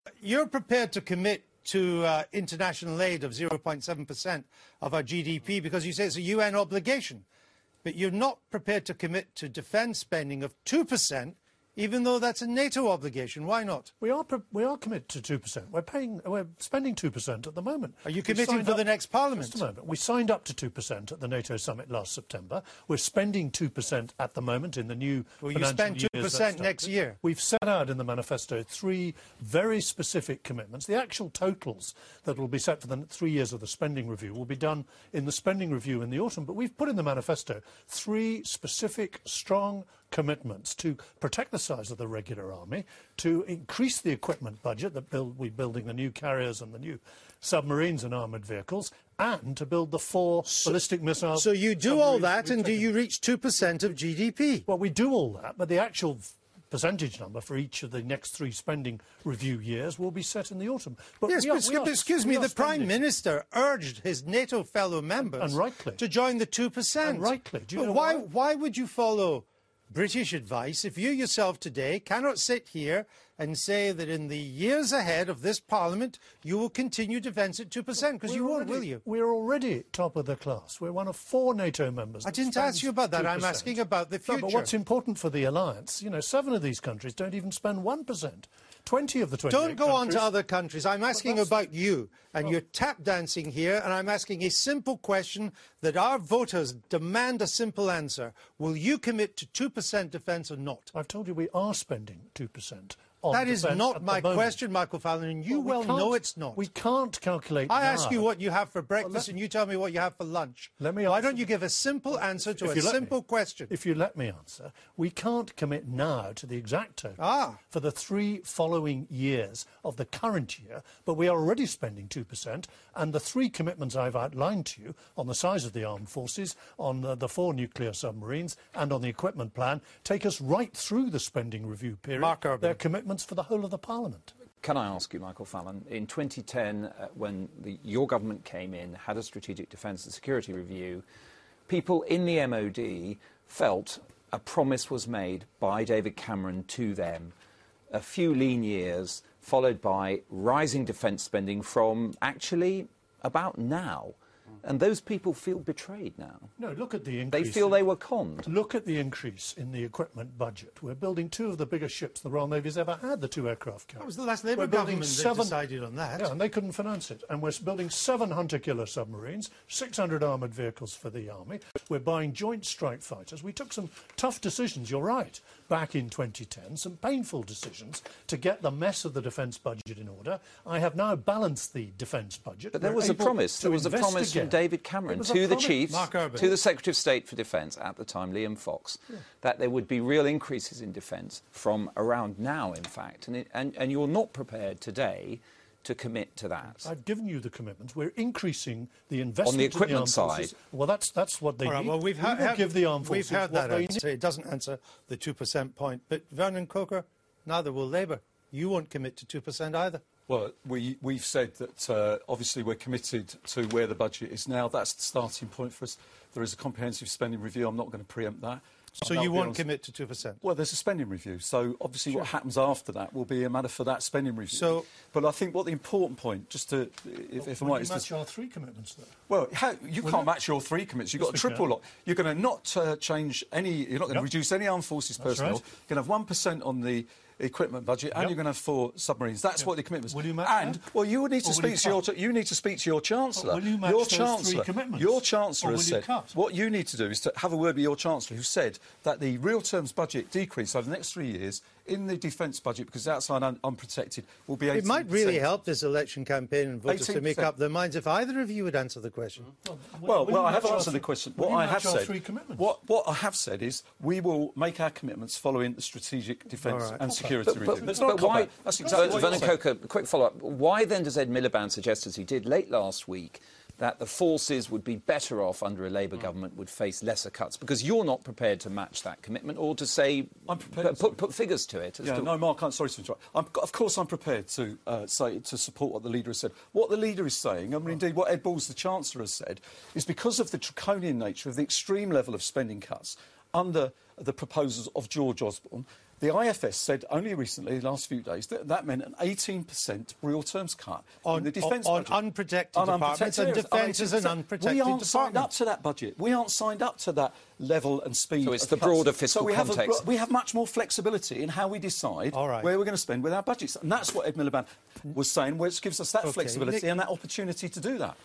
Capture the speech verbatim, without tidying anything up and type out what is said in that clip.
You're prepared to commit to uh, international aid of zero point seven percent of our G D P because you say it's a U N obligation. But you're not prepared to commit to defence spending of two percent, even though that's a NATO obligation. Why not? We are we are committed to two percent. We're paying we're spending two percent at the moment. Are you committing for up, the next Parliament? Just a moment. We signed up to two percent at the NATO summit last September. We're spending two percent at the moment in the new Will financial you spend two percent years next year? We've set out in the manifesto three very specific commitments. The actual totals that will be set for the three years of the spending review will be done in the spending review in the autumn. But we've put in the manifesto three specific, strong commitments to protect the size of the regular army, to increase the equipment budget, that build, we're building the new carriers and the new submarines and armoured vehicles, and to build the four so, ballistic missiles. So you do all that, and do you reach two percent of G D P? Well, we do all that, but the actual percentage number for each of the next three spending review years will be set in the autumn. But yes, are, but, are, excuse me, the Prime Minister urged his NATO fellow members and rightly. to join the two percent. And rightly. Do you know why, why? why would you follow British advice if you yourself today cannot sit here and say that in the years ahead of this Parliament you will continue defence at two percent? Because you won't, will you? We're already top of the class. We're one of four NATO members. I didn't ask you about that. two percent. I'm asking about the future. No, but what's important for the alliance, you know, seven of these countries don't even spend one percent. twenty of the twenty-eight Don't go countries. on to other countries. I'm asking about you. And well, you're tap dancing here, and I'm asking a simple question that our voters demand a simple answer. Will you commit to two percent defence or not? I've told you we are spending two percent. That is not my question, Michael Fallon, and you well, we well know it's not. We can't calculate I now. ask you what you have for breakfast, well, let, and you tell me what you have for lunch. Let me Why don't you give a simple answer to a simple me, question? If you let me answer, we can't commit now to the exact total ah. for the three following years of the current year, but we are already spending two percent, and the three commitments I've outlined to you on the size of the armed forces, on the, the four nuclear submarines, and on the equipment plan take us right through the spending review period. Mark Urban. They're commitments for the whole of the Parliament. Can I ask you, Michael Fallon, in twenty ten, uh, when the, your government came in, had a strategic defence and security review, people in the M O D felt a promise was made by David Cameron to them, a few lean years, followed by rising defence spending from actually about now. And those people feel betrayed now. No, look at the increase. They feel they were conned. Look at the increase in the equipment budget. We're building two of the biggest ships the Royal Navy's ever had, the two aircraft carriers. That was the last Labour government that decided on that. Yeah, and they couldn't finance it. And we're building seven Hunter-killer submarines, six hundred armoured vehicles for the Army. We're buying joint strike fighters. We took some tough decisions, you're right, back in twenty ten, some painful decisions to get the mess of the defence budget in order. I have now balanced the defence budget. But there we're was a promise. There was a promise again. from David Cameron to the chiefs, to the Secretary of State for Defence at the time, Liam Fox, yeah. that there would be real increases in defence from around now, in fact. And, it, and, and you're not prepared today to commit to that. I've given you the commitments. We're increasing the investment on the equipment in the armed side. Forces. Well, that's that's what they All right, need. well, we've we ha- give the armed forces We've heard what that they answer. need. It doesn't answer the two percent point. But Vernon Coker, neither will Labour. You won't commit to two percent either. Well, we, we've said that uh, obviously we're committed to where the budget is now. That's the starting point for us. There is a comprehensive spending review. I'm not going to preempt that. So you won't commit to two percent? Well, there's a spending review. So obviously sure. what happens after that will be a matter for that spending review. So, but I think what the important point, just to, if, if I'm right, you is match to, our three commitments, though. Well, how, you Will can't it? match your three commitments. You've got a Yes, we triple can. lot. You're going to not uh, change any. You're not going to Yep. reduce any armed forces That's personnel. right. You're going to have one percent on the equipment budget, and Yep. you're going to have four submarines. That's Yep. what the commitment is. Will you match and that? well, you would need to Or will you speak to your cut? you need to speak to your chancellor. Will you match your those three chancellor, commitments? your chancellor Or has will you said cut? what you need to do is to have a word with your chancellor, who said that the real terms budget decrease over the next three years in the defence budget, because it's outside un unprotected, will be eighteen percent. It might really help this election campaign and voters to make eighteen percent. up their minds if either of you would answer the question. Well, Well, will well you I have match our answered three- the question. will What you I match have our said, three commitments? what, what I have said is, we will make our commitments following the strategic defence All right. and Okay. security But, review. but, It's but, not a but why, cop-out. That's exactly what Vernon you're saying. Coker, a quick follow-up. Why then does Ed Miliband suggest, as he did late last week, that the forces would be better off under a Labour government, would face lesser cuts? Because you're not prepared to match that commitment or to say, I'm prepared put, put figures to it. As Yeah, to no, Mark, I'm sorry to interrupt. I'm, of course I'm prepared to uh, say to support what the leader has said. What the leader is saying, I mean, indeed, what Ed Balls, the Chancellor, has said, is because of the draconian nature of the extreme level of spending cuts under the proposals of George Osborne, The I F S said only recently, the last few days, that that meant an eighteen percent real terms cut on, in the defence on, budget. on unprotected On departments, and areas. defence is an We unprotected aren't signed department. up to that budget. We aren't signed up to that level and speed. So it's of the cuts. broader fiscal so we context. Have a, we have much more flexibility in how we decide All right. where we're going to spend with our budgets. And that's what Ed Miliband was saying, which gives us that Okay. flexibility Nick- and that opportunity to do that.